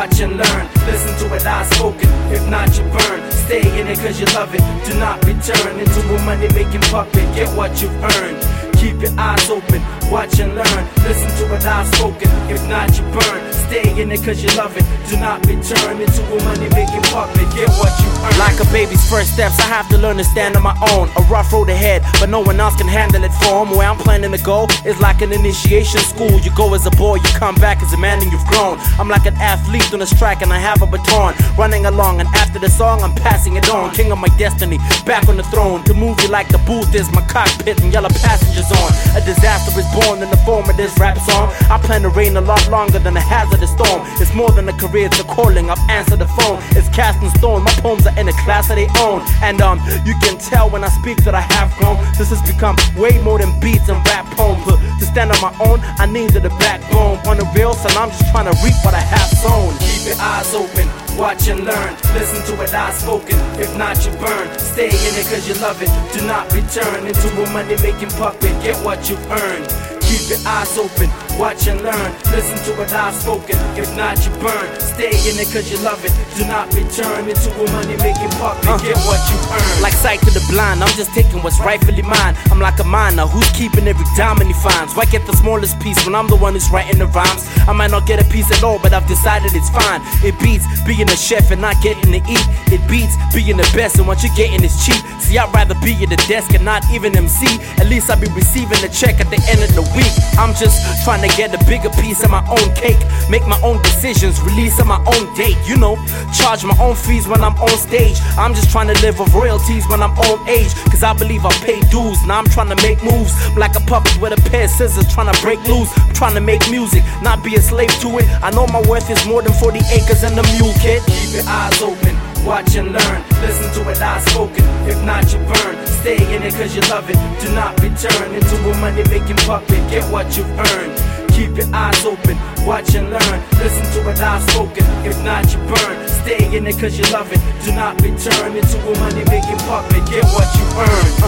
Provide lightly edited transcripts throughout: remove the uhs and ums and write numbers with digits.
watch and learn. Listen to what I've spoken, if not you burn. Stay in it cause you love it, do not return into a money making puppet. Get what you've earned. Keep your eyes open, watch and learn. Listen to what I've spoken, if not you burn. Stay in it cause you love it, do not return into a money making puppet. Get what you earn. Like a baby's first steps, I have to learn to stand on my own. A rough road ahead, but no one else can handle it for 'em. Where I'm planning to go is like an initiation school. You go as a boy, you come back as a man and you've grown. I'm like an athlete on a track and I have a baton, running along, and after the song I'm passing it on. King of my destiny, back on the throne. To move you like the booth is my cockpit and yellow passengers on. A disaster is born in the form of this rap song. I plan to reign a lot longer than a hazardous storm. It's more than a career, it's a calling. I've answered the phone, it's cast in stone. My poems are in a class of their own. And you can tell when I speak that I have grown. This has become way more than beats and rap poems. But to stand on my own, I needed a backbone. On the real, son, I'm just trying to reap what I have sown. Keep your eyes open, watch and learn. Listen to what I've spoken, if not you burn. Stay in it cause you love it, do not return into a money making puppet. Get what you've earned. Keep your eyes open, watch and learn. Listen to what I've spoken, if not you burn. Stay in it cause you love it, do not return into a money making puppet. Get what you earn. Like sight to the blind, I'm just taking what's rightfully mine. I'm like a miner who's keeping every diamond he finds. Why get the smallest piece when I'm the one who's writing the rhymes? I might not get a piece at all, but I've decided it's fine. It beats being a chef and not getting to eat. It beats being the best and what you're getting is cheap. See, I'd rather be at the desk and not even MC. At least I'll be receiving a check at the end of the week. I'm just trying to get a bigger piece of my own cake, make my own decisions, release on my own date, you know, charge my own fees when I'm on stage. I'm just trying to live off royalties when I'm on age, cause I believe I pay dues. Now I'm trying to make moves like a puppet with a pair of scissors, trying to break loose. I'm trying to make music, not be a slave to it. I know my worth is more than 40 acres and a mule, kid. Keep your eyes open, watch and learn. Listen to what I've spoken, if not you burn. Stay in it cause you love it, do not return into a money making puppet. Get what you've earned. Keep your eyes open, watch and learn. Listen to what I've spoken, if not you burn. Stay in it cause you love it, do not return into a money making puppet. Get what you earn.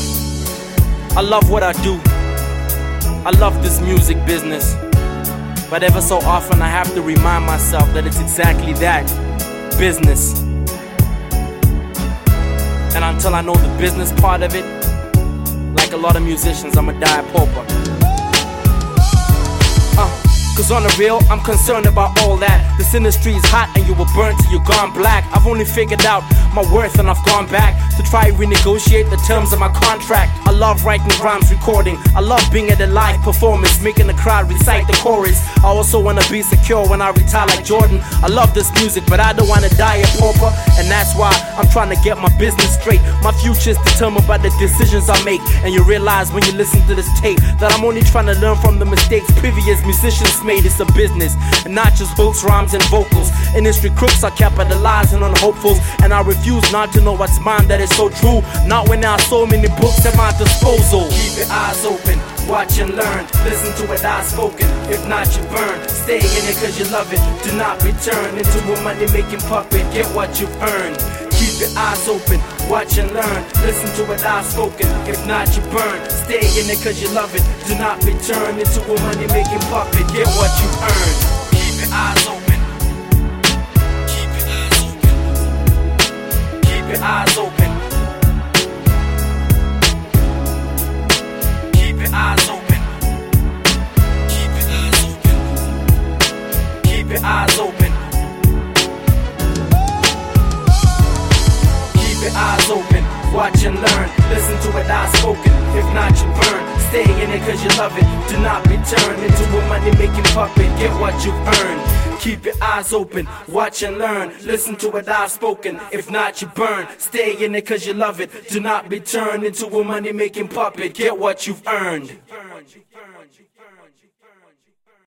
I love what I do, I love this music business, but ever so often I have to remind myself that it's exactly that, business. And until I know the business part of it, like a lot of musicians, I'ma die a pauper. Cause on the real, I'm concerned about all that. This industry is hot and you will burn till you're gone black. I've only figured out my worth and I've gone back to try renegotiate the terms of my contract. I love writing rhymes, recording. I love being at a live performance, making the crowd recite the chorus. I also wanna be secure when I retire like Jordan. I love this music, but I don't wanna die a pauper. And that's why I'm trying to get my business straight. My future's determined by the decisions I make. And you realize when you listen to this tape that I'm only trying to learn from the mistakes previous musicians made. It's a business, and not just hooks, rhymes, and vocals. Industry crooks are capitalizing on hopefuls, and I refuse not to know what's mine that is so true. Not when there are so many books at my disposal. Keep your eyes open, watch and learn. Listen to what I've spoken, if not you burn. Stay in it cause you love it, do not return into a money making puppet. Get what you've earned. Keep your eyes open, watch and learn. Listen to what I've spoken, if not you burn. Stay in it cause you love it, do not return into a money making puppet. Get what you earned. Keep your eyes open, keep your eyes open, keep your eyes open, keep your eyes open, keep your eyes open, keep your eyes open. Eyes open, watch and learn. Listen to what I've spoken, if not you burn. Stay in it cause you love it, do not return into a money making puppet. Get what you've earned. Keep your eyes open, watch and learn. Listen to what I've spoken, if not you burn. Stay in it cause you love it, do not return into a money making puppet. Get what you've earned.